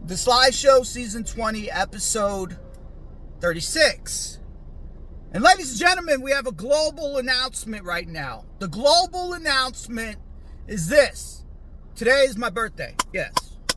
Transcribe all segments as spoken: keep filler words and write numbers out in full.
The Sly Show, Season twenty, Episode thirty-six. And ladies and gentlemen, we have a global announcement right now. The global announcement is this. Today is my birthday. Yes.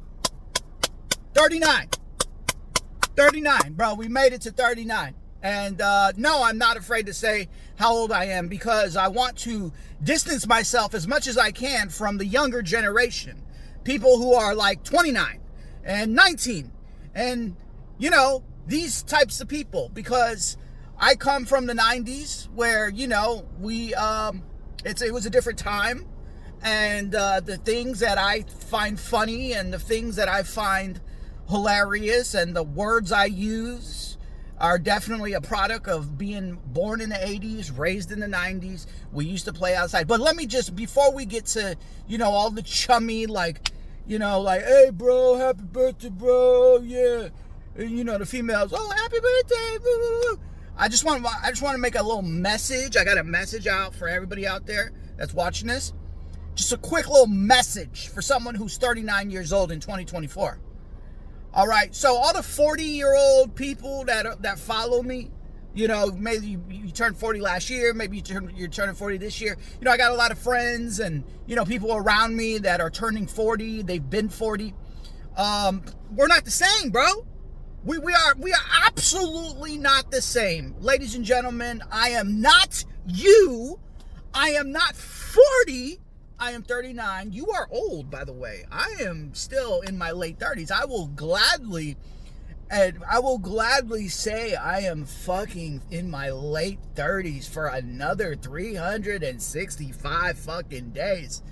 thirty-nine. thirty-nine, bro. We made it to thirty-nine. And uh, no, I'm not afraid to say how old I am because I want to distance myself as much as I can from the younger generation. People who are like twenty-nine and nineteen. And, you know, these types of people. Because I come from the nineties where, you know, we, um, it's, it was a different time. And uh, the things that I find funny and the things that I find hilarious and the words I use are definitely a product of being born in the eighties, raised in the nineties. We used to play outside. But let me just, before we get to, you know, all the chummy, like, you know, like, hey, bro, happy birthday, bro, yeah. And, you know, the females, oh, happy birthday, boo, boo, boo. I just want, I just want to make a little message. I got a message out for everybody out there that's watching this. Just a quick little message for someone who's thirty-nine years old in twenty twenty-four. All right, so all the forty-year-old people that that follow me, you know, maybe you, you turned forty last year, maybe you turn, you're turning forty this year. You know, I got a lot of friends and, you know, people around me that are turning forty. They've been forty. Um, we're not the same, bro. We we are we are absolutely not the same. Ladies and gentlemen, I am not you. I am not forty. I am thirty-nine. You are old, by the way. I am still in my late thirties. I will gladly, and I will gladly say I am fucking in my late thirties for another three hundred sixty-five fucking days.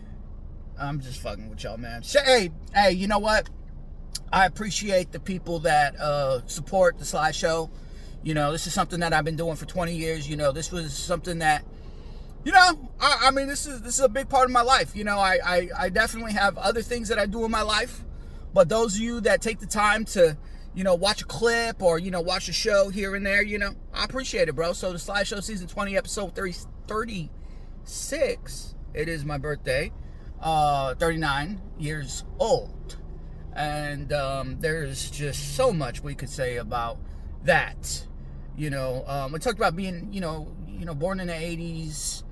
I'm just fucking with y'all, man. Hey, hey, you know what? I appreciate the people that uh, support the Sly Show. You know, this is something that I've been doing for twenty years. You know, this was something that, you know, I, I mean, this is this is a big part of my life. You know, I, I, I definitely have other things that I do in my life. But those of you that take the time to, you know, watch a clip or, you know, watch a show here and there, you know, I appreciate it, bro. So the Sly Show Season twenty, Episode thirty, thirty-six, it is my birthday, uh, thirty-nine years old. And um, there's just so much we could say about that. You know, um, we talked about being, you know, you know, born in the eighties,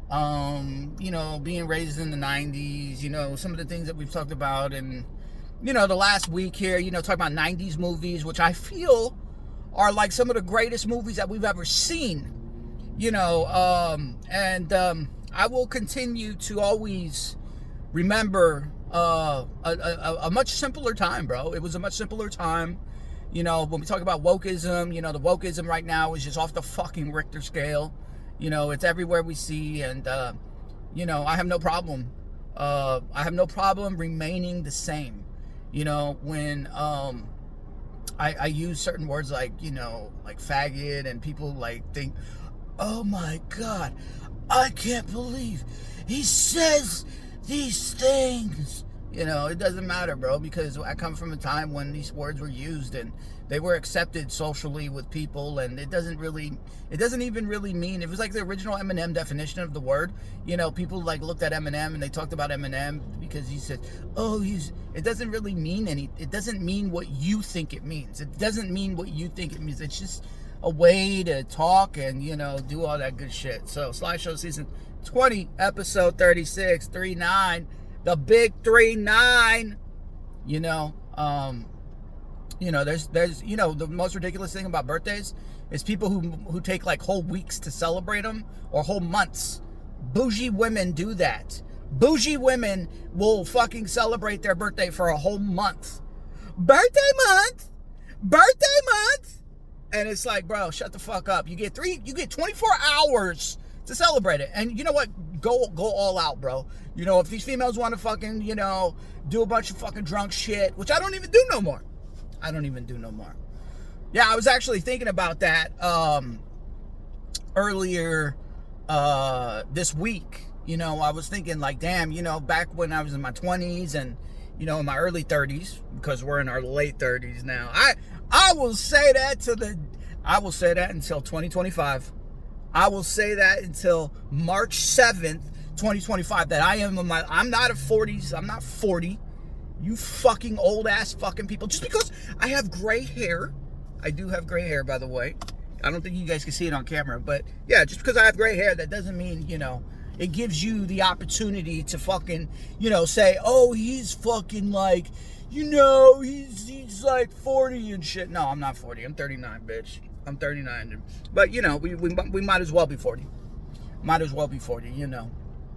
um, you know, being raised in the nineties, you know, some of the things that we've talked about. And, you know, the last week here, you know, talking about nineties movies, which I feel are like some of the greatest movies that we've ever seen, you know, um, and um, I will continue to always remember uh, a, a, a much simpler time, bro. It was a much simpler time. You know, when we talk about wokeism, you know, the wokeism right now is just off the fucking Richter scale. You know, it's everywhere we see. And, uh, you know, I have no problem. Uh, I have no problem remaining the same. You know, when um, I, I use certain words like, you know, like faggot, and people like think, oh my God, I can't believe he says these things. You know, it doesn't matter, bro, because I come from a time when these words were used and they were accepted socially with people, and it doesn't really, it doesn't even really mean, it was like the original Eminem definition of the word. You know, people like looked at Eminem and they talked about Eminem because he said, oh, he's, it doesn't really mean any, it doesn't mean what you think it means. It doesn't mean what you think it means. It's just a way to talk and, you know, do all that good shit. So, Sly Show Season twenty, Episode thirty-six, three nine. The big three nine, you know, um, you know, there's, there's, you know, the most ridiculous thing about birthdays is people who, who take like whole weeks to celebrate them, or whole months. Bougie women do that. Bougie women will fucking celebrate their birthday for a whole month. Birthday month, birthday month. And it's like, bro, shut the fuck up. You get three, you get twenty-four hours to celebrate it. And you know what? Go, go all out, bro. You know, if these females want to fucking, you know, do a bunch of fucking drunk shit, which I don't even do no more. I don't even do no more. Yeah, I was actually thinking about that um, earlier uh, this week. You know, I was thinking like, damn, you know, back when I was in my twenties and, you know, in my early thirties, because we're in our late thirties now. I I will say that to the, I will say that until twenty twenty-five. I will say that until March seventh, twenty twenty-five, that I am in my, I'm not a forties, I'm not forty, You fucking old ass fucking people. Just because I have gray hair, I do have gray hair, by the way. I don't think you guys can see it on camera, but yeah, just because I have gray hair, that doesn't mean, you know, it gives you the opportunity to fucking, you know, say, oh, he's fucking like, you know, he's he's like forty and shit. No, I'm not forty. I'm thirty-nine, bitch. I'm thirty-nine. But, you know, we, we, we might as well be forty. Might as well be forty, you know.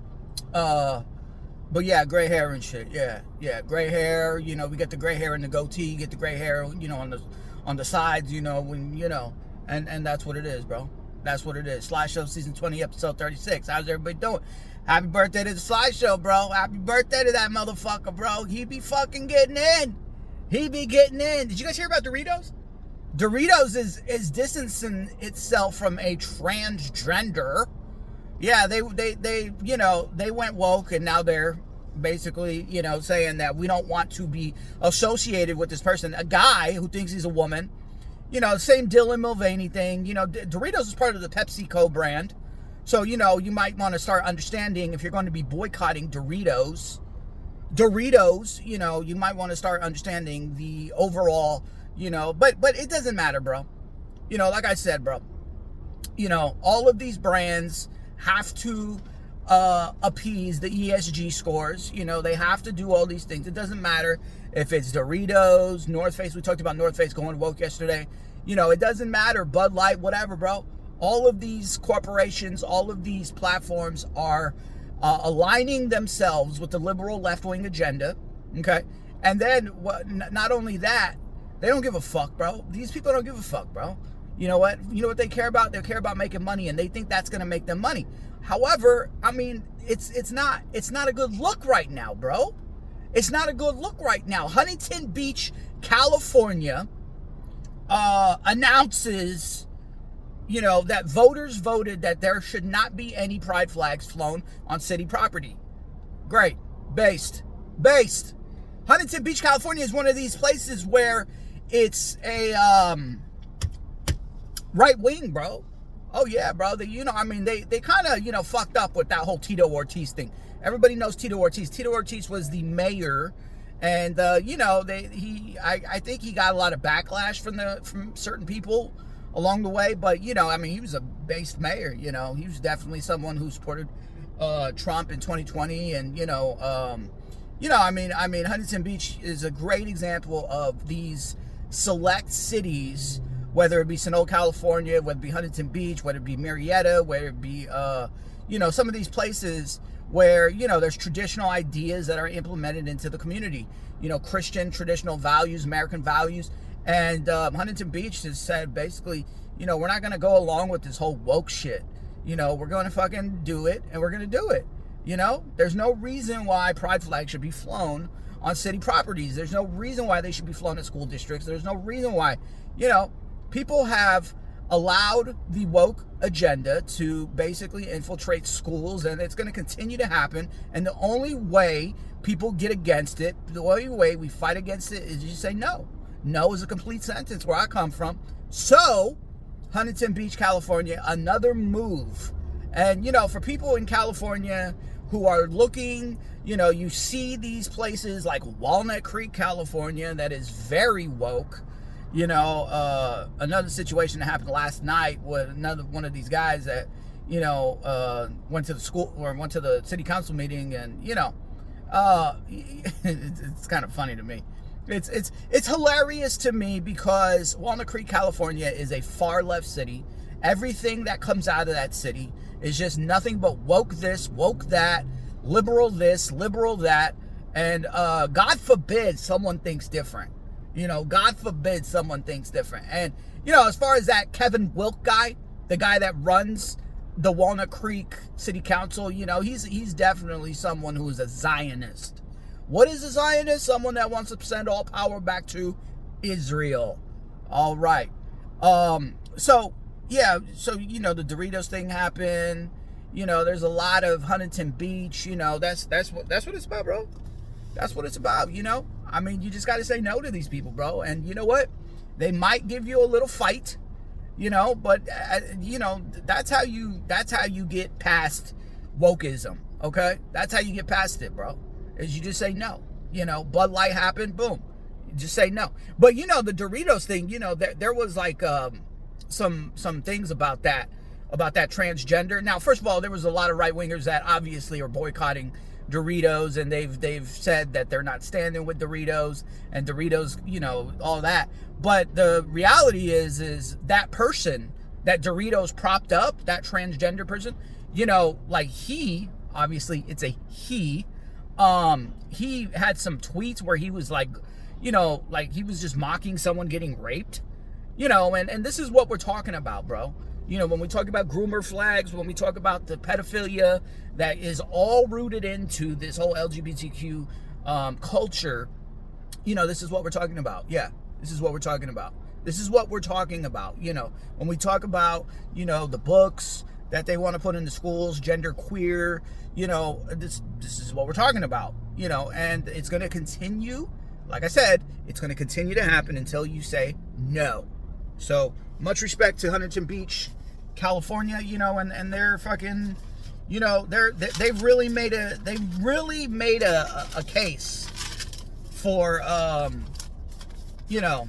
Uh, but yeah, gray hair and shit. Yeah, yeah, gray hair. You know, we get the gray hair in the goatee. You get the gray hair, you know, on the on the sides. You know, when you know, and and that's what it is, bro. That's what it is. Slideshow season twenty, episode thirty-six. How's everybody doing? Happy birthday to the Slideshow, bro. Happy birthday to that motherfucker, bro. He be fucking getting in. He be getting in. Did you guys hear about Doritos? Doritos is is distancing itself from a transgender. Yeah, they, they, they, you know, they went woke, and now they're basically, you know, saying that we don't want to be associated with this person. A guy who thinks he's a woman. You know, same Dylan Mulvaney thing. You know, Doritos is part of the PepsiCo brand. So, you know, you might want to start understanding if you're going to be boycotting Doritos. Doritos, you know, you might want to start understanding the overall, you know, but, but it doesn't matter, bro. You know, like I said, bro, you know, all of these brands have to uh, appease the E S G scores. You know, they have to do all these things. It doesn't matter if it's Doritos, North Face. We talked about North Face going woke yesterday. You know, it doesn't matter. Bud Light, whatever, bro. All of these corporations, all of these platforms are uh, aligning themselves with the liberal left-wing agenda, okay? And then, what? Not only that, they don't give a fuck, bro. These people don't give a fuck, bro. You know what? You know what they care about? They care about making money, and they think that's going to make them money. However, I mean, it's it's not it's not a good look right now, bro. It's not a good look right now. Huntington Beach, California, uh, announces, you know, that voters voted that there should not be any pride flags flown on city property. Great. Based. Based. Huntington Beach, California is one of these places where it's a um, right wing, bro. Oh, yeah, bro. They, you know, I mean, they, they kind of, you know, fucked up with that whole Tito Ortiz thing. Everybody knows Tito Ortiz. Tito Ortiz was the mayor, and, uh, you know, they he I, I think he got a lot of backlash from the from certain people along the way. But, you know, I mean, he was a based mayor, you know. He was definitely someone who supported uh, Trump in twenty twenty, and, you know, um, you know, I mean, I mean, Huntington Beach is a great example of these select cities, whether it be Sonoma, California, whether it be Huntington Beach, whether it be Marietta, whether it be, uh, you know, some of these places where, you know, there's traditional ideas that are implemented into the community, you know, Christian traditional values, American values. And um, Huntington Beach has said basically, you know, we're not going to go along with this whole woke shit. You know, we're going to fucking do it, and we're going to do it. You know, there's no reason why pride flags should be flown on city properties. There's no reason why they should be flown at school districts. There's no reason why, you know, people have allowed the woke agenda to basically infiltrate schools, and it's going to continue to happen. And the only way people get against it, the only way we fight against it, is you say no. No is a complete sentence where I come from. So, Huntington Beach, California, another move. And, you know, for people in California who are looking, you know, you see these places like Walnut Creek, California, that is very woke. You know, uh, another situation that happened last night with another one of these guys that, you know, uh, went to the school or went to the city council meeting, and, you know, uh, it's, it's kind of funny to me. It's it's it's hilarious to me because Walnut Creek, California is a far left city. Everything that comes out of that city is just nothing but woke this, woke that, liberal this, liberal that, and uh, God forbid someone thinks different. You know, God forbid someone thinks different. And, you know, as far as that Kevin Wilk guy, the guy that runs the Walnut Creek City Council, you know, he's he's definitely someone who is a Zionist. What is a Zionist? Someone that wants to send all power back to Israel. All right. Um, so, yeah, so, you know, the Doritos thing happened. You know, there's a lot of Huntington Beach. You know, that's that's what that's what it's about, bro. That's what it's about, you know? I mean, you just got to say no to these people, bro. And you know what? They might give you a little fight, you know, but, uh, you know, that's how you that's how you get past wokeism, okay? That's how you get past it, bro, is you just say no. You know, Bud Light happened, boom. Just say no. But, you know, the Doritos thing, you know, there, there was like um, some some things about that, about that transgender. Now, first of all, there was a lot of right-wingers that obviously are boycotting Doritos, and they've they've said that they're not standing with Doritos, and Doritos, you know, all that. But the reality is, is that person that Doritos propped up, that transgender person, you know, like he, obviously it's a he, um, he had some tweets where he was like, you know, like he was just mocking someone getting raped, you know, and, and this is what we're talking about, bro. You know, when we talk about groomer flags, when we talk about the pedophilia that is all rooted into this whole L G B T Q um, culture, you know, this is what we're talking about. Yeah, this is what we're talking about. This is what we're talking about. You know, when we talk about, you know, the books that they want to put in the schools, gender queer, you know, this this is what we're talking about. You know, and it's going to continue. Like I said, it's going to continue to happen until you say no. So much respect to Huntington Beach, California, you know, and, and they're fucking, you know, they're, they, they've really made a, they've really made a, a case for, um, you know,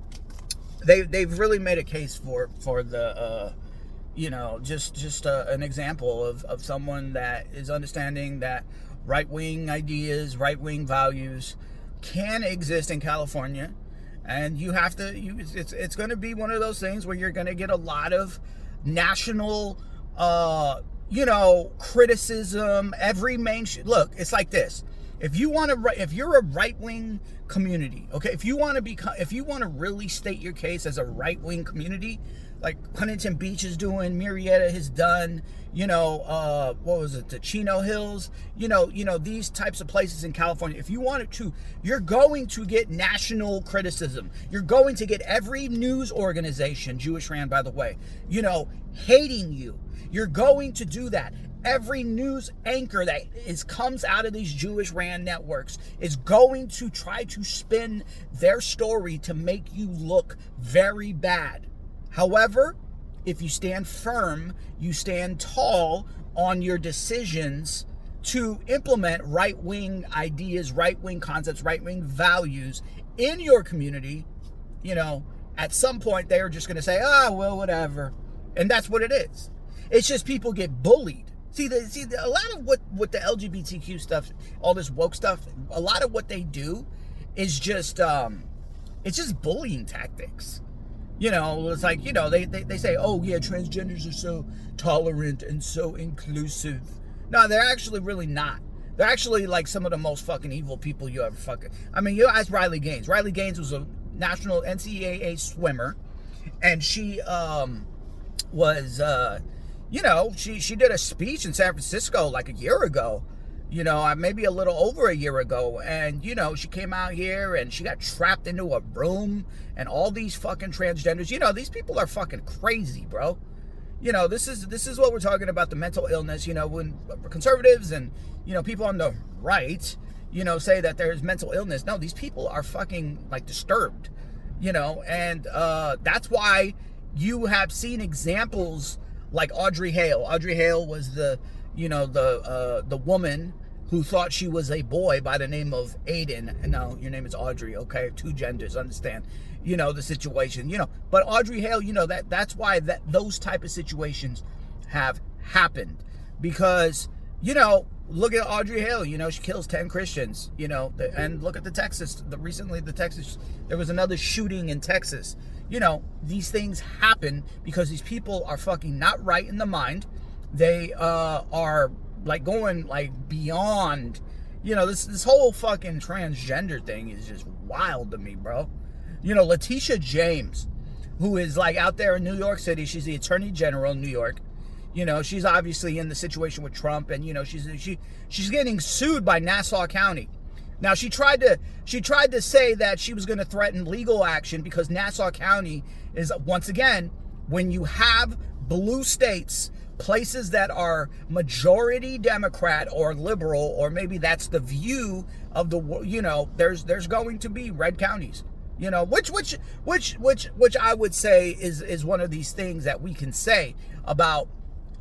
they, they've really made a case for, for the, uh, you know, just, just uh, an example of, of someone that is understanding that right-wing ideas, right-wing values can exist in California. And you have to, you, it's it's going to be one of those things where you're going to get a lot of national, uh, you know, criticism. Every main, sh- look, it's like this. If you want to, if you're a right-wing community, okay, if you want to be, if you want to really state your case as a right-wing community, like Huntington Beach is doing, Murrieta has done, you know, uh, what was it, the Chino Hills, you know, you know, these types of places in California. If you wanted to, you're going to get national criticism. You're going to get every news organization, Jewish Ran, by the way, you know, hating you. You're going to do that. Every news anchor that is comes out of these Jewish Ran networks is going to try to spin their story to make you look very bad. However, if you stand firm, you stand tall on your decisions to implement right-wing ideas, right-wing concepts, right-wing values in your community, you know, at some point they are just going to say, ah, oh, well, whatever. And that's what it is. It's just people get bullied. See, the, see the, a lot of what, what the L G B T Q stuff, all this woke stuff, a lot of what they do is just, um, it's just bullying tactics. You know, it's like, you know, they, they, they say, oh, yeah, transgenders are so tolerant and so inclusive. No, they're actually really not. They're actually like some of the most fucking evil people you ever fucking... I mean, you ask Riley Gaines. Riley Gaines was a national N C double A swimmer. And she um, was, uh, you know, she, she did a speech in San Francisco like a year ago. You know, maybe a little over a year ago. And, you know, she came out here and she got trapped into a room. And all these fucking transgenders, you know, these people are fucking crazy, bro. You know, this is this is what we're talking about, the mental illness. You know, when conservatives and, you know, people on the right, you know, say that there's mental illness. No, these people are fucking, like, disturbed, you know. And uh, that's why you have seen examples like Audrey Hale. Audrey Hale was the, you know, the uh, the woman who thought she was a boy by the name of Aiden. And now your name is Audrey, okay? Two genders, understand, you know, the situation, you know. But Audrey Hale, you know, that that's why that those type of situations have happened. Because, you know, look at Audrey Hale, you know, she kills ten Christians, you know, and look at the Texas, the recently the Texas, there was another shooting in Texas. You know, these things happen because these people are fucking not right in the mind. They uh, are like going like beyond, you know, this this whole fucking transgender thing is just wild to me, bro. You know, Letitia James, who is like out there in New York City, she's the Attorney General in New York. You know, she's obviously in the situation with Trump, and you know, she's she she's getting sued by Nassau County. Now she tried to she tried to say that she was going to threaten legal action because Nassau County is, once again, when you have blue states, places that are majority Democrat or liberal, or maybe that's the view of the, you know, there's there's going to be red counties, you know, which which which which which I would say is is one of these things that we can say about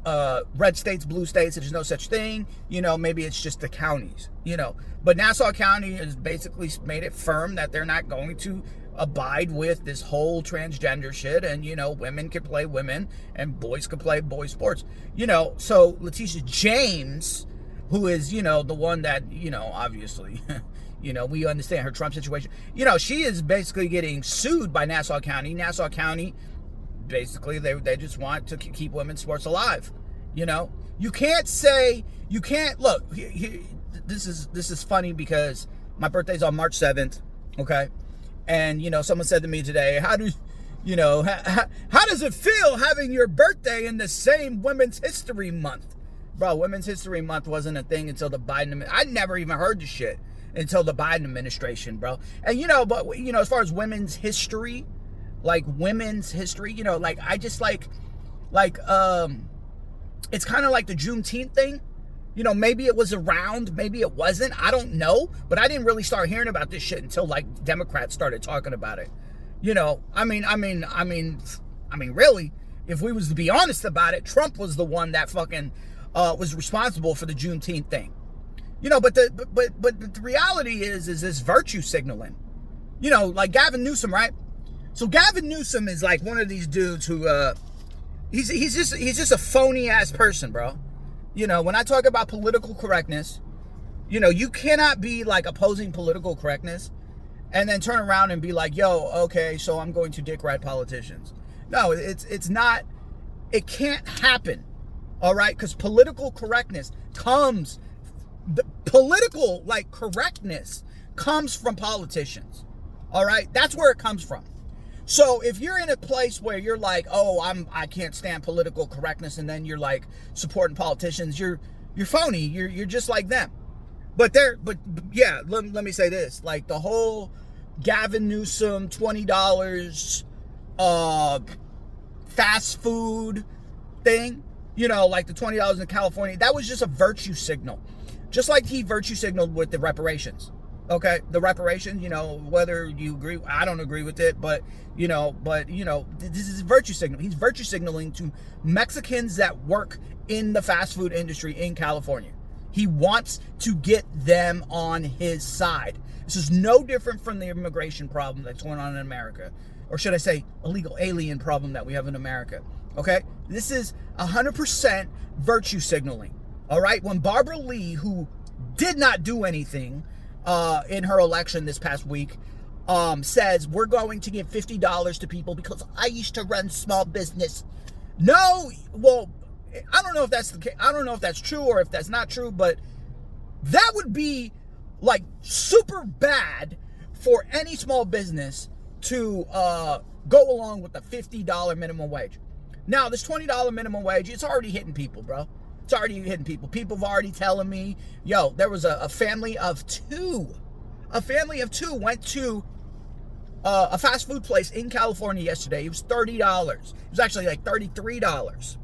uh, red states, blue states, there's no such thing. You know, maybe it's just the counties, you know. But Nassau County has basically made it firm that they're not going to abide with this whole transgender shit. And, you know, women can play women and boys can play boy sports. You know, so Letitia James, who is, you know, the one that, you know, obviously... You know, we understand her Trump situation. You know, she is basically getting sued by Nassau County. Nassau County, basically, they they just want to keep women's sports alive. You know, you can't say, you can't, look, he, he, this is this is funny because my birthday's on March seventh, okay? And, you know, someone said to me today, how do, you know, how, how does it feel having your birthday in the same Women's History Month? Bro, Women's History Month wasn't a thing until the Biden, I never even heard the shit until the Biden administration, bro. And, you know, but, you know, as far as women's history, like women's history, you know, like, I just like, like, um, it's kind of like the Juneteenth thing. You know, maybe it was around, maybe it wasn't. I don't know. But I didn't really start hearing about this shit until, like, Democrats started talking about it. You know, I mean, I mean, I mean, I mean, really, if we was to be honest about it, Trump was the one that fucking uh, was responsible for the Juneteenth thing. You know, but the but, but but the reality is is this virtue signaling. You know, like Gavin Newsom, right? So Gavin Newsom is like one of these dudes who uh he's he's just he's just a phony ass person, bro. You know, when I talk about political correctness, you know, you cannot be like opposing political correctness and then turn around and be like, "Yo, okay, so I'm going to dick ride politicians." No, it's it's not, it can't happen. All right? Cuz political correctness comes The political, like, correctness comes from politicians. All right? That's where it comes from. So if you're in a place where you're like, oh, I'm, I can't stand political correctness, and then you're like supporting politicians, you're, you're phony. You're, you're just like them. But they're, but yeah, let, let me say this. Like the whole Gavin Newsom, twenty dollars, uh, fast food thing, you know, like the twenty dollars in California, that was just a virtue signal. Just like he virtue signaled with the reparations, okay? The reparations, you know, whether you agree, I don't agree with it, but, you know, but, you know, this is virtue signal. He's virtue signaling to Mexicans that work in the fast food industry in California. He wants to get them on his side. This is no different from the immigration problem that's going on in America. Or should I say, illegal alien problem that we have in America, okay? This is one hundred percent virtue signaling. All right, when Barbara Lee, who did not do anything uh, in her election this past week, um, says, we're going to give fifty dollars to people because I used to run small business. No, well, I don't know if that's the case. I don't know if that's true or if that's not true, but that would be like super bad for any small business to uh, go along with the fifty dollars minimum wage. Now, this twenty dollars minimum wage, it's already hitting people, bro. It's already hitting people. People have already telling me, yo, there was a, a family of two. A family of two went to uh, a fast food place in California yesterday. It was thirty dollars. It was actually like thirty-three dollars.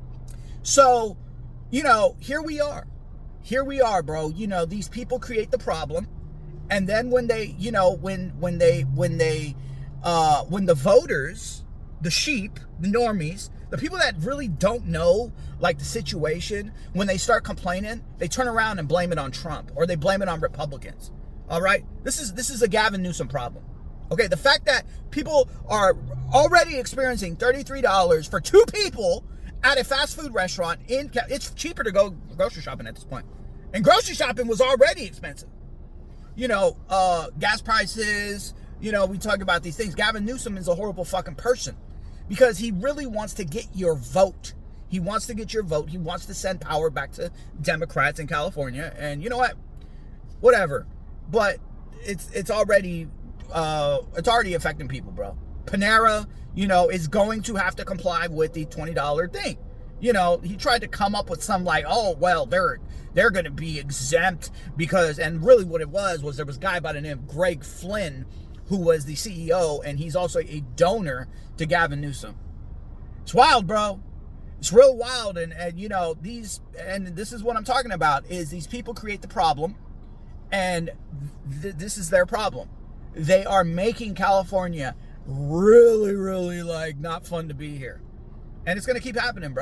So, you know, here we are. Here we are, bro. You know, these people create the problem. And then when they, you know, when when they, when they, uh, when the voters, the sheep, the normies, the people that really don't know, like, the situation, when they start complaining, they turn around and blame it on Trump, or they blame it on Republicans. All right? This is this is a Gavin Newsom problem. Okay? The fact that people are already experiencing thirty-three dollars for two people at a fast food restaurant, in it's cheaper to go grocery shopping at this point. And grocery shopping was already expensive. You know, uh, gas prices, you know, we talk about these things. Gavin Newsom is a horrible fucking person. Because he really wants to get your vote. He wants to get your vote. He wants to send power back to Democrats in California. And you know what? Whatever. But it's it's already uh, it's already affecting people, bro. Panera, you know, is going to have to comply with the twenty dollars thing. You know, he tried to come up with some like, oh, well, they're they're going to be exempt because, and really what it was was there was a guy by the name of Greg Flynn who was the C E O, and he's also a donor to Gavin Newsom. It's wild, bro. It's real wild, and, and you know, these, and this is what I'm talking about, is these people create the problem, and th- this is their problem. They are making California really, really, like, not fun to be here. And it's going to keep happening, bro.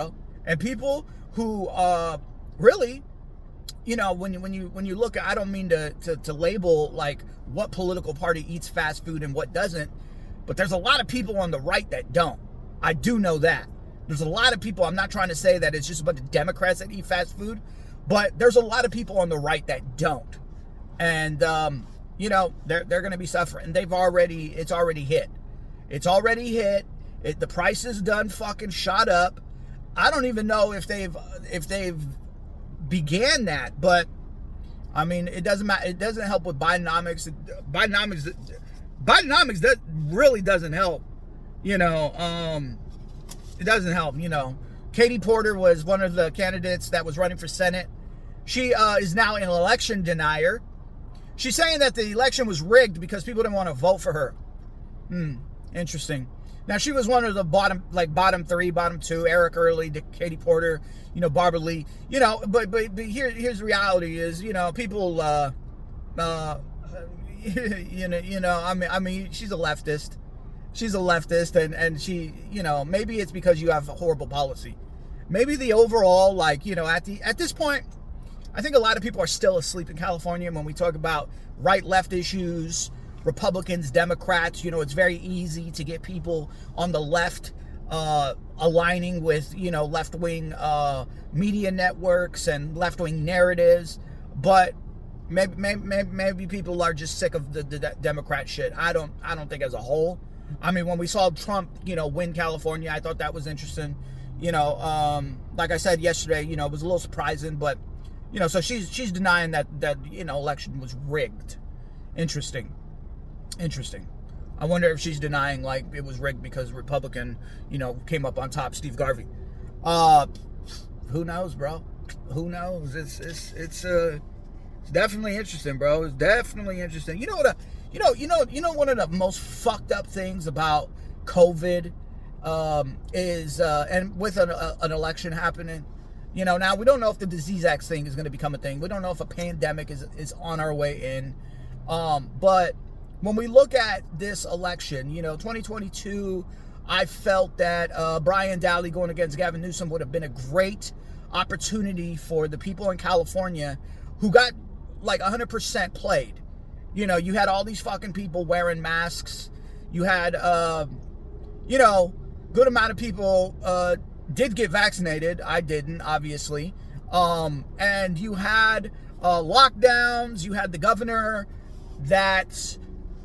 And people who uh, really, you know, when you when you when you look at, I don't mean to, to to label like what political party eats fast food and what doesn't, but there's a lot of people on the right that don't. I do know that. There's a lot of people, I'm not trying to say that it's just about the Democrats that eat fast food, but there's a lot of people on the right that don't. And, um, you know, they're, they're going to be suffering. They've already, it's already hit. It's already hit. It, the price is done fucking shot up. I don't even know if they've, if they've began that, but I mean, it doesn't matter. It doesn't help with Bidenomics. Bidenomics, Bidenomics that really doesn't help. You know, um, it doesn't help, you know. Katie Porter was one of the candidates that was running for Senate. She uh, is now an election denier. She's saying that the election was rigged because people didn't want to vote for her. Hmm, interesting. Now, she was one of the bottom, like bottom three, bottom two, Eric Early, Katie Porter, you know, Barbara Lee, you know, but but, but here, here's the reality is, you know, people, uh, uh, you know, you know, I mean, I mean, she's a leftist. She's a leftist, and, and she, you know, maybe it's because you have a horrible policy. Maybe the overall, like, you know, at the at this point, I think a lot of people are still asleep in California when we talk about right-left issues, Republicans, Democrats. You know, it's very easy to get people on the left uh, aligning with, you know, left-wing uh, media networks and left-wing narratives. But maybe, maybe maybe people are just sick of the, the Democrat shit. I don't I don't think as a whole. I mean, when we saw Trump, you know, win California, I thought that was interesting. You know, um, like I said yesterday, you know, it was a little surprising, but, you know, so she's she's denying that, that you know, election was rigged. Interesting. Interesting. I wonder if she's denying, like, it was rigged because Republican, you know, came up on top, Steve Garvey. Uh, who knows, bro? Who knows? It's, it's, it's, uh, it's definitely interesting, bro. It's definitely interesting. You know what? Uh, You know, you know, you know. One of the most fucked up things about COVID um, is, uh, and with an, uh, an election happening, you know, now we don't know if the Disease Act thing is going to become a thing. We don't know if a pandemic is is on our way in. Um, but when we look at this election, you know, twenty twenty-two, I felt that uh, Brian Daly going against Gavin Newsom would have been a great opportunity for the people in California who got like one hundred percent played. You know, you had all these fucking people wearing masks. You had, uh, you know, good amount of people uh, did get vaccinated. I didn't, obviously. Um, and you had uh, lockdowns. You had the governor that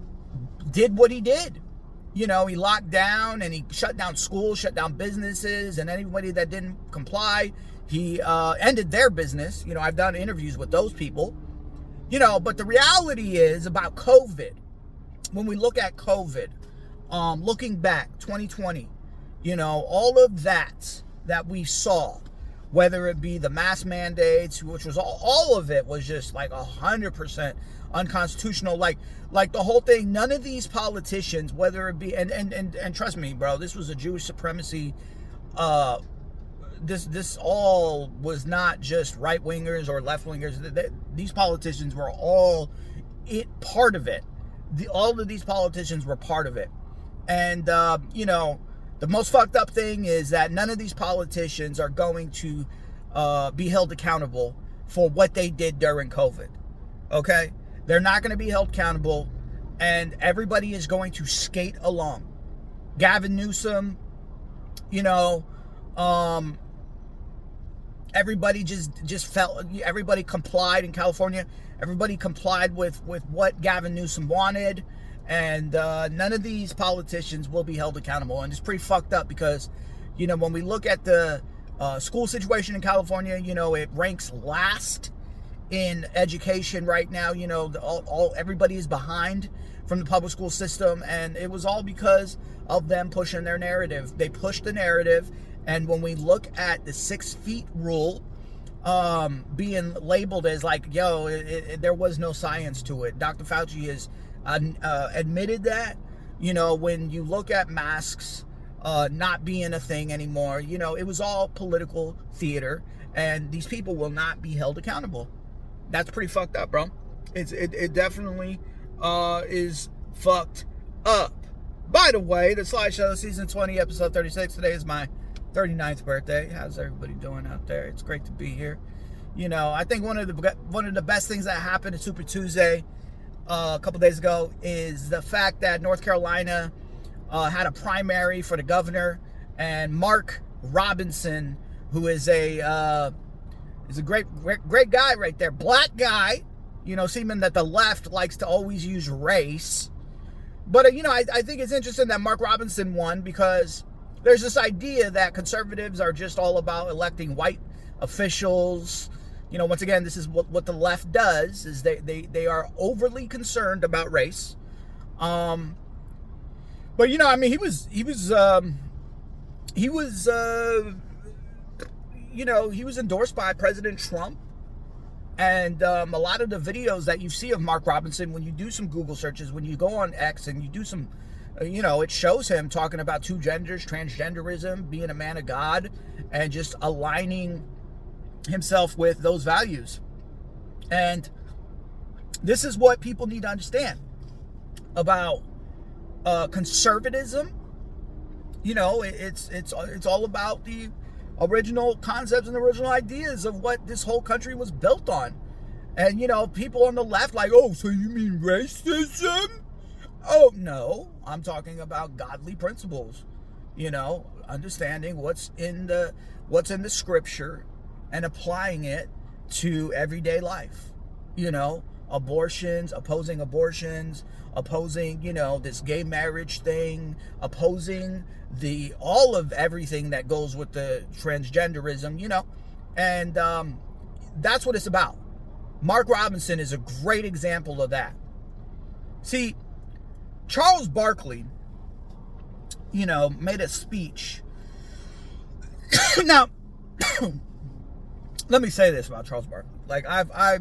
did what he did. You know, he locked down and he shut down schools, shut down businesses, and anybody that didn't comply, he uh, ended their business. You know, I've done interviews with those people. You know, but the reality is about COVID, when we look at COVID, um, looking back, twenty twenty, you know, all of that that we saw, whether it be the mask mandates, which was all, all of it was just like one hundred percent unconstitutional. Like, like the whole thing, none of these politicians, whether it be, and, and, and, and trust me, bro, this was a Jewish supremacy, uh, This this all was not just right-wingers or left-wingers. These politicians were all it part of it. The, all of these politicians were part of it. And, uh, you know, the most fucked up thing is that none of these politicians are going to uh, be held accountable for what they did during COVID. Okay? They're not going to be held accountable, and everybody is going to skate along. Gavin Newsom, you know, um... everybody just just felt, everybody complied in California. Everybody complied with, with what Gavin Newsom wanted. And uh, none of these politicians will be held accountable. And it's pretty fucked up because, you know, when we look at the uh, school situation in California, you know, it ranks last in education right now. You know, the, all, all everybody is behind from the public school system. And it was all because of them pushing their narrative. They pushed the narrative. And when we look at the six feet rule um, being labeled as like, yo, it, it, there was no science to it. Doctor Fauci has uh, uh, admitted that. You know, when you look at masks uh, not being a thing anymore, you know, it was all political theater. And these people will not be held accountable. That's pretty fucked up, bro. It's It, it definitely uh, is fucked up. By the way, the Slideshow, Season twenty, Episode thirty-six. Today is my thirty-ninth birthday. How's everybody doing out there? It's great to be here. You know, I think one of the one of the best things that happened at Super Tuesday uh, a couple days ago is the fact that North Carolina uh, had a primary for the governor, and Mark Robinson, who is a uh, is a great, great great guy right there, black guy. You know, seeming that the left likes to always use race. But, uh, you know, I, I think it's interesting that Mark Robinson won because there's this idea that conservatives are just all about electing white officials. You know, once again, this is what, what the left does, is they, they, they are overly concerned about race. Um, but, you know, I mean, he was, he was, um, he was, uh, you know, he was endorsed by President Trump. And um, a lot of the videos that you see of Mark Robinson, when you do some Google searches, when you go on X and you do some, uh, you know, it shows him talking about two genders, transgenderism, being a man of God, and just aligning himself with those values. And this is what people need to understand about uh, conservatism. You know, it, it's it's it's all about the original concepts and original ideas of what this whole country was built on. And, you know, people on the left like, oh, so you mean racism? Oh, no, I'm talking about godly principles. You know, understanding what's in the what's in the scripture and applying it to everyday life. You know, abortions, opposing abortions, opposing, you know, this gay marriage thing, opposing the all of everything that goes with the transgenderism, you know, and um, that's what it's about. Mark Robinson is a great example of that. See, Charles Barkley, you know, made a speech. Now, let me say this about Charles Barkley. Like, I've, I,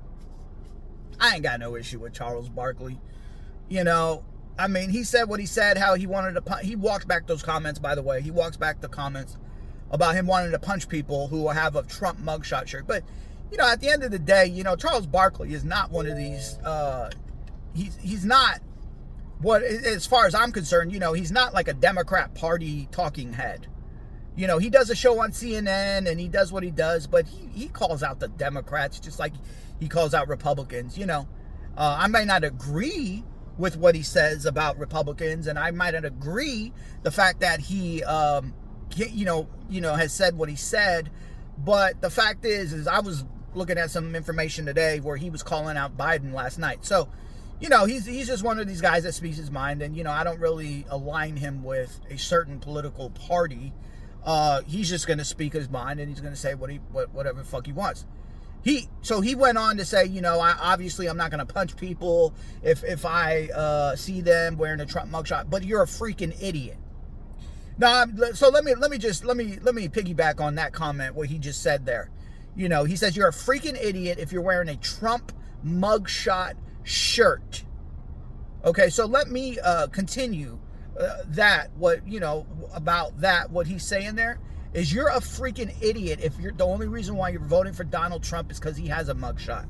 I ain't got no issue with Charles Barkley. You know, I mean, he said what he said, how he wanted to punch. He walked back those comments, by the way. He walks back the comments about him wanting to punch people who have a Trump mugshot shirt. But, you know, at the end of the day, you know, Charles Barkley is not one of these, uh, he's, he's not, what, as far as I'm concerned, you know, he's not like a Democrat Party talking head. You know, he does a show on C N N and he does what he does, but he, he calls out the Democrats just like he calls out Republicans, you know. Uh, I may not agree with what he says about Republicans, and I might not agree the fact that he, um, you know, you know, has said what he said. But the fact is, is I was looking at some information today where he was calling out Biden last night. So, you know, he's he's just one of these guys that speaks his mind, and you know, I don't really align him with a certain political party. Uh, he's just going to speak his mind, and he's going to say what he what, whatever the fuck he wants. He so he went on to say, you know, I obviously I'm not going to punch people if if I uh, see them wearing a Trump mugshot, but you're a freaking idiot. Now, so let me let me just let me let me piggyback on that comment what he just said there. You know, he says you're a freaking idiot if you're wearing a Trump mugshot shirt. Okay, so let me uh, continue uh, that what you know about that what he's saying there. Is you're a freaking idiot if you're the only reason why you're voting for Donald Trump is because he has a mugshot.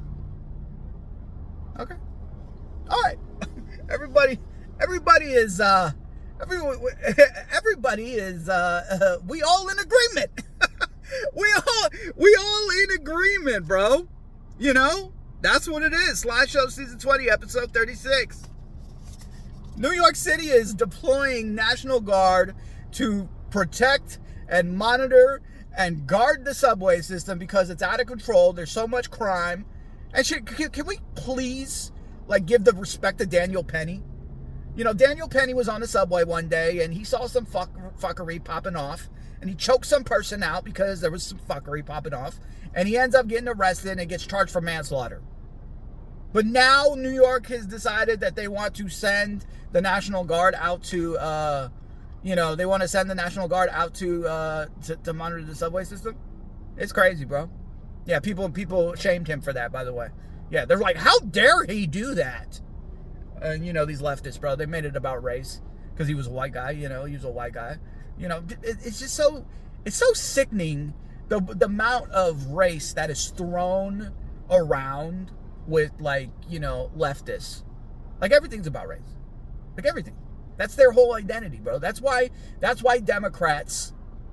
Okay. All right. Everybody, everybody is, uh, everyone, everybody is, uh, uh, we all in agreement. we all, we all in agreement, bro. You know, that's what it is. Slideshow Season twenty, Episode thirty-six. New York City is deploying National Guard to protect and monitor and guard the subway system because it's out of control. There's so much crime. And should, can, can we please, like, give the respect to Daniel Penny? You know, Daniel Penny was on the subway one day, and he saw some fuck, fuckery popping off, and he choked some person out because there was some fuckery popping off, and he ends up getting arrested and gets charged for manslaughter. But now New York has decided that they want to send the National Guard out to... Uh, You know, they want to send the National Guard out to, uh, to to monitor the subway system. It's crazy, bro. Yeah, people people shamed him for that, by the way. Yeah, they're like, how dare he do that? And, you know, these leftists, bro, they made it about race because he was a white guy, you know, he was a white guy. You know, it, it's just so, it's so sickening, the, the amount of race that is thrown around with, like, you know, leftists. Like, everything's about race. Like, everything. That's their whole identity, bro. That's why that's why Democrats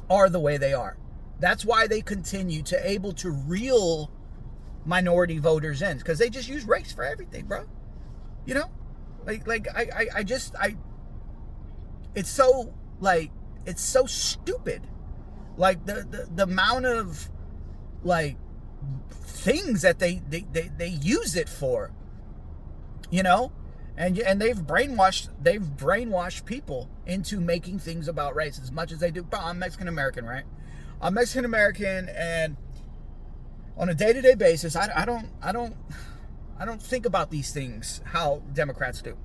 are the way they are. That's why they continue to able to reel minority voters in, because they just use race for everything, bro. You know, like like I, I I just I. It's so like it's so stupid, like the the, the amount of like things that they, they they they use it for. You know, and and they've brainwashed they've brainwashed people into making things about race as much as they do. Bro, I'm Mexican American, right? I'm Mexican American, and on a day-to-day basis, I, I don't, I don't, I don't think about these things how Democrats do.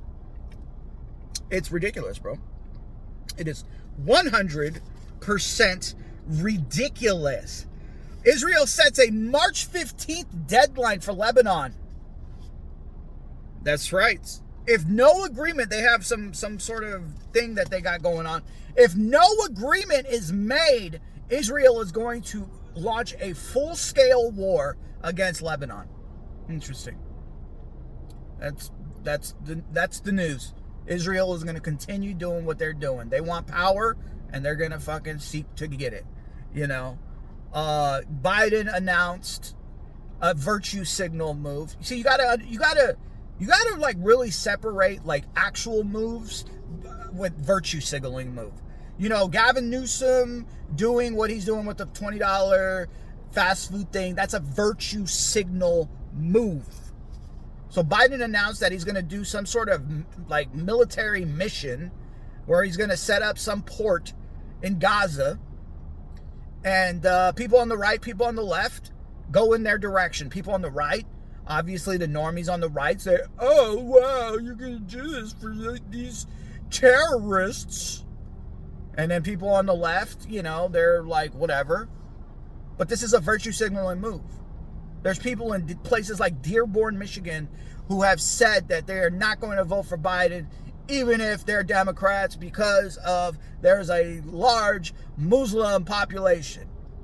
It's ridiculous, bro. It is one hundred percent ridiculous. Israel sets a March fifteenth deadline for Lebanon. That's right. If no agreement, they have some some sort of thing that they got going on. If no agreement is made, Israel is going to launch a full-scale war against Lebanon. Interesting. That's that's the that's the news. Israel is going to continue doing what they're doing. They want power, and they're going to fucking seek to get it. You know, uh, Biden announced a virtue signal move. See, you gotta you gotta you gotta like really separate like actual moves with virtue signaling move. You know, Gavin Newsom doing what he's doing with the twenty dollars fast food thing, that's a virtue signal move. So Biden announced that he's going to do some sort of like military mission where he's going to set up some port in Gaza. And uh, people on the right, people on the left go in their direction. People on the right, obviously the normies on the right say, oh, wow, you're going to do this for these terrorists. And then people on the left, you know, they're like, whatever. But this is a virtue signaling move. There's people in places like Dearborn, Michigan, who have said that they are not going to vote for Biden, even if they're Democrats, because of there's a large Muslim population.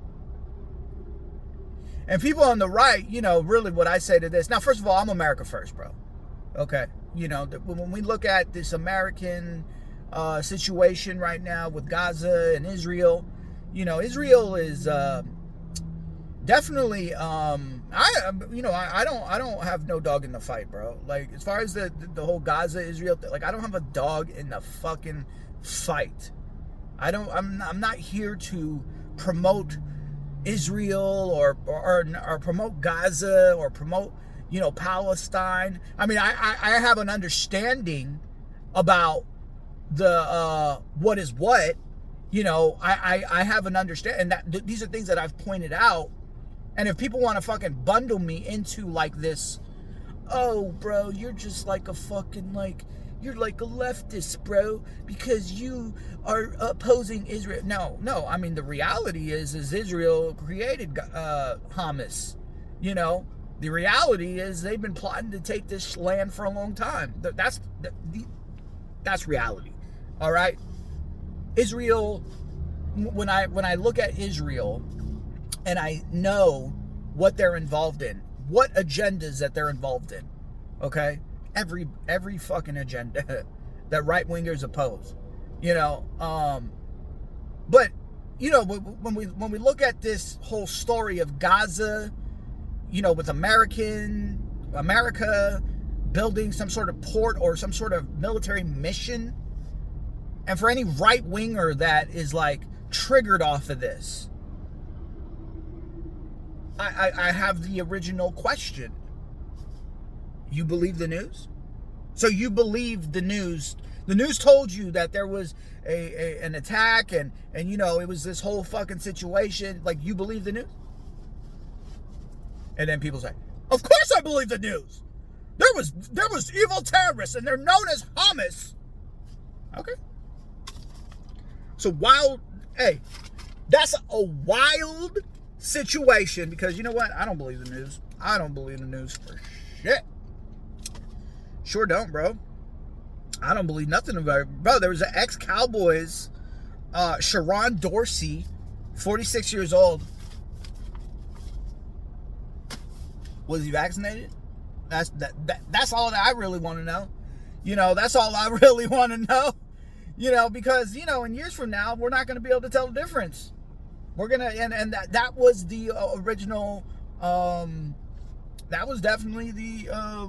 And people on the right, you know, really what I say to this. Now, first of all, I'm America first, bro. Okay. You know, when we look at this American uh, situation right now with Gaza and Israel, you know, Israel is uh, definitely, um, I, you know, I, I don't, I don't have no dog in the fight, bro. Like, as far as the, the, the whole Gaza, Israel, like, I don't have a dog in the fucking fight. I don't, I'm, I'm not here to promote Israel or, or, or promote Gaza or promote, you know, Palestine. I mean, I, I, I have an understanding about the, uh, what is what, you know, I, I, I have an understanding, and that th- these are things that I've pointed out. And if people want to fucking bundle me into like this, oh, bro, you're just like a fucking like, you're like a leftist, bro, because you are opposing Israel. No, no. I mean, the reality is, is Israel created uh, Hamas. You know, the reality is they've been plotting to take this land for a long time. That's that's reality. All right. Israel. When I when I look at Israel, and I know what they're involved in, what agendas that they're involved in. Okay. Every every fucking agenda that right wingers oppose, you know. Um, but you know, when we when we look at this whole story of Gaza, you know, with American America building some sort of port or some sort of military mission, and for any right winger that is like triggered off of this, I, I I have the original question. You believe the news? So you believe the news. The news told you that there was a, a an attack and, and, you know, it was this whole fucking situation. Like, you believe the news? And then people say, of course I believe the news. There was there was evil terrorists and they're known as Hamas. Okay. So wild, hey, that's a wild situation because you know what? I don't believe the news. I don't believe the news for shit. Sure don't, bro. I don't believe nothing about it. Bro, there was an ex-Cowboys, uh, Sharon Dorsey, forty-six years old. Was he vaccinated? That's that, that. That's all that I really want to know. You know, that's all I really want to know. You know, because, you know, in years from now, we're not going to be able to tell the difference. We're going to, and, and that, that was the uh, original, um, that was definitely the, uh,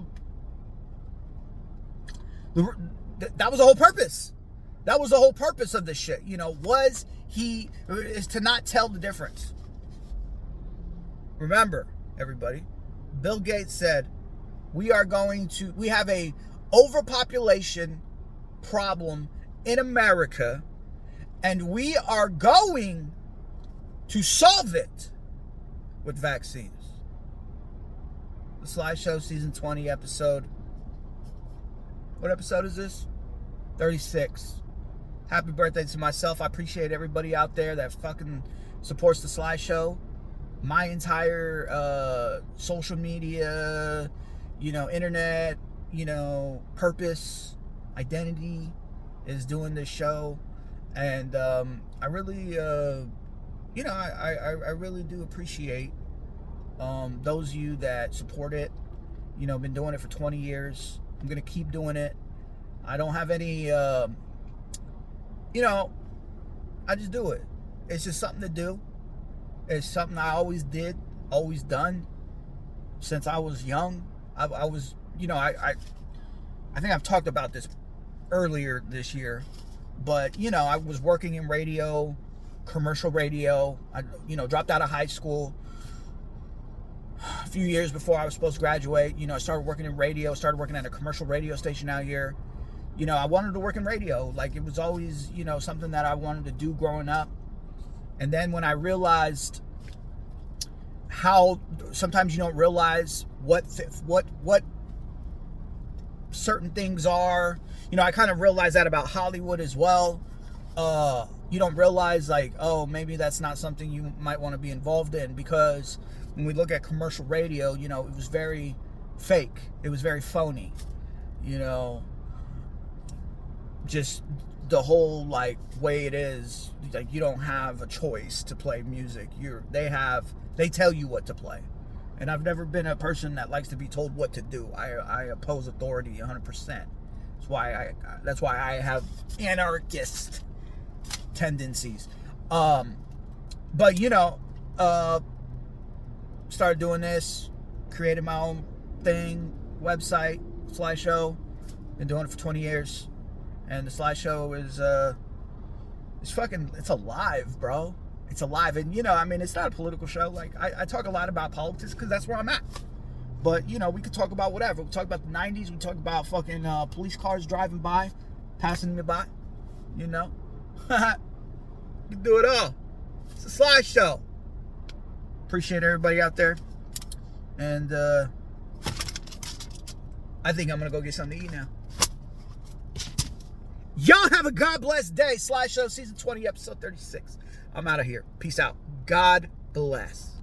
the, that was the whole purpose. That was the whole purpose of this shit. You know, was he, is to not tell the difference. Remember, everybody, Bill Gates said, we are going to, we have a overpopulation problem in America, and we are going to solve it with vaccines. The Sly Show, season twenty, episode. What episode is this? thirty-six. Happy birthday to myself. I appreciate everybody out there that fucking supports the Sly Show. My entire uh, social media, you know, internet, you know, purpose, identity is doing this show. And um, I really, uh, you know, I, I, I really do appreciate um, those of you that support it. You know, been doing it for twenty years. I'm going to keep doing it. I don't have any, uh, you know, I just do it. It's just something to do. It's something I always did, always done since I was young. I, I was, you know, I, I, I think I've talked about this earlier this year, but, you know, I was working in radio, commercial radio. I, you know, dropped out of high school a few years before I was supposed to graduate. You know, I started working in radio, started working at a commercial radio station out here. You know, I wanted to work in radio. Like, it was always, you know, something that I wanted to do growing up. And then when I realized how sometimes you don't realize what what what certain things are, you know, I kind of realized that about Hollywood as well. Uh, you don't realize, like, oh, maybe that's not something you might want to be involved in, because when we look at commercial radio, you know, it was very fake. It was very phony. You know, just the whole, like, way it is, like, you don't have a choice to play music. You're they have they tell you what to play. And I've never been a person that likes to be told what to do. I I oppose authority one hundred percent. That's why I that's why I have anarchist tendencies. Um but you know, uh started doing this, created my own thing, website, Sly Show. Been doing it for twenty years. And the Sly Show is, uh, it's fucking, it's alive, bro. It's alive. And, you know, I mean, it's not a political show. Like, I, I talk a lot about politics because that's where I'm at. But, you know, we could talk about whatever. We talk about the nineties. We talk about fucking uh, police cars driving by, passing me by, you know. We can do it all. It's a Sly Show. Appreciate everybody out there. And, uh, I think I'm going to go get something to eat now. Y'all have a God bless day. Sly Show, season twenty, episode thirty-six. I'm out of here. Peace out. God bless.